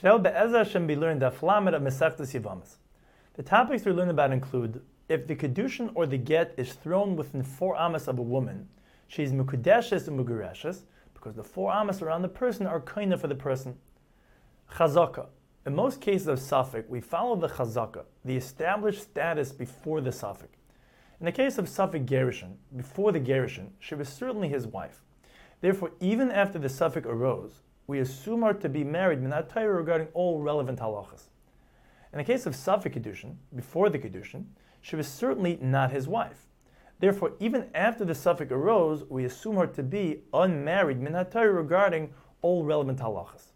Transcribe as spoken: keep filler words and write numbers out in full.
Today, Be'ezah Hashem be learned Daf Lamed of Masechtas Yevamos. The topics we learn about include if the kedushin or the get is thrown within four amas of a woman, she is mukudeshes and mugureshes, because the four amas around the person are kinda for the person. Chazaka. In most cases of Safek, we follow the chazaka, the established status before the Safek. In the case of Safek Gerushin, before the Gerushin, she was certainly his wife. Therefore, even after the Safek arose, we assume her to be married minat Torah regarding all relevant halachas. In the case of Safek Kedushin, before the Kedushin, she was certainly not his wife. Therefore, even after the Safek arose, we assume her to be unmarried minat Torah regarding all relevant halachas.